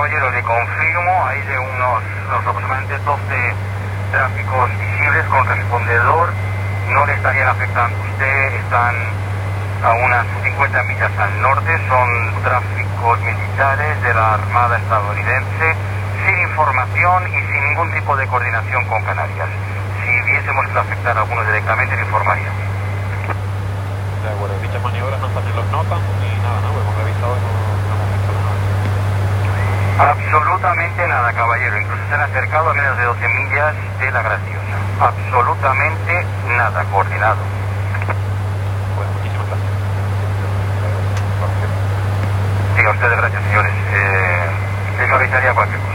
caballero, le confirmo, hay de unos aproximadamente 12 tráficos visibles con respondedor, no le estarían afectando a usted, están a unas 50 millas al norte, son tráficos militares de la Armada estadounidense, sin información y sin ningún tipo de coordinación con Canarias. Si viésemos que afectar a algunos directamente, le informaría. De acuerdo, dichas maniobras no están en los NOTAM ni nada, ¿no? Hemos revisado y no hemos visto nada. Absolutamente nada, caballero. Incluso se han acercado a menos de 12 millas de la Graciosa. Absolutamente nada, coordinado. Bueno, muchísimas gracias. Sí, a ustedes gracias, señores. Les avisaría cualquier cosa.